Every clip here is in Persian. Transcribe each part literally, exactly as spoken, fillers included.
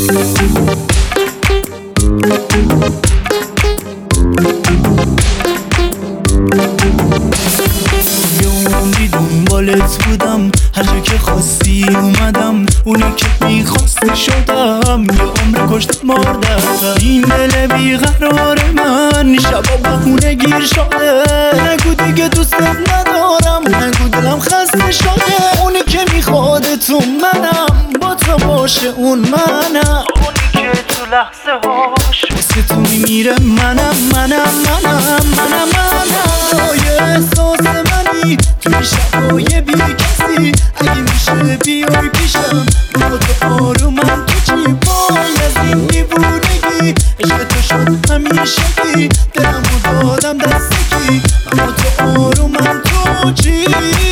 دنبالت بودم هر جا که خواستی اومدم، اونی که میخواستی شدم، یه عمر کشت مردم. این دل بیقرار من شبا بهونه گیر شده، نگو دیگه دوستت ندارم، نگو دلم خسته شده. اونی که میخواد تو منم، با تو باشه اون منم، اونی که تو لحظه هاش واسه تو میمیره منم منم منم منم منم. یه احساس منی توی شبای بی کسی، اگه میشه بیای پیشم با تو آرومم تو چی وای از این دیوونگی. عشق تو شد همیشگی، دلمو دادم دستگی، با تو آرومم تو چی.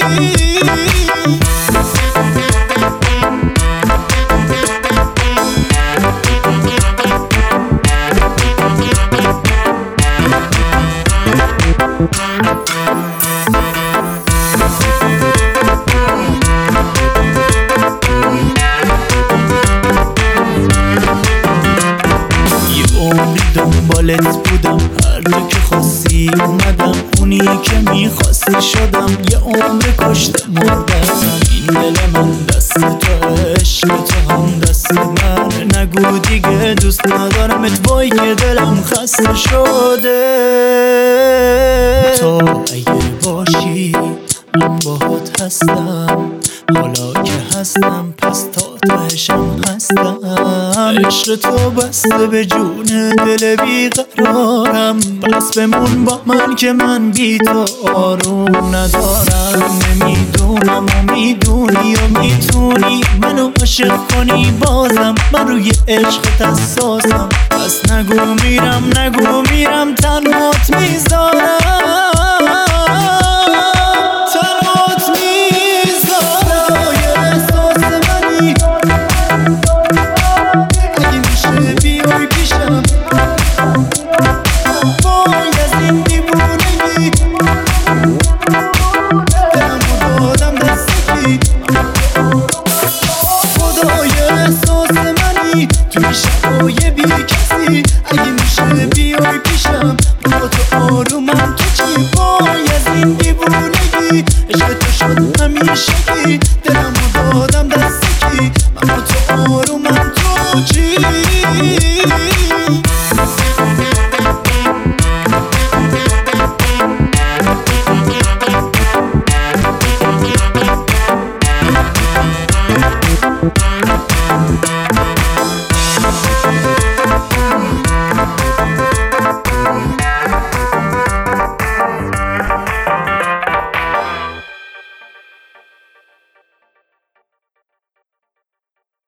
دنبالت بودم هر جا که خواستی اومدم، اونی که میخواستی شدم، یه عمر کشت مردم. این دل من دست تو، عشق تو هم دست من، نگو دیگه دوست ندارمت وای که دلم خسته شده. تو اگه باشی من باهات هستم، حالا که هستم پس تا تهشم هستم. عشق تو بسته به جون دل بیقرارم، بس بمون با من که من بی تو آروم ندارم. نمیدونم و میدونی و میتونی منو عاشق کنی بازم، من روی عشقت حساسم، پس نگو میرم نگو میرم تنهات میذارم.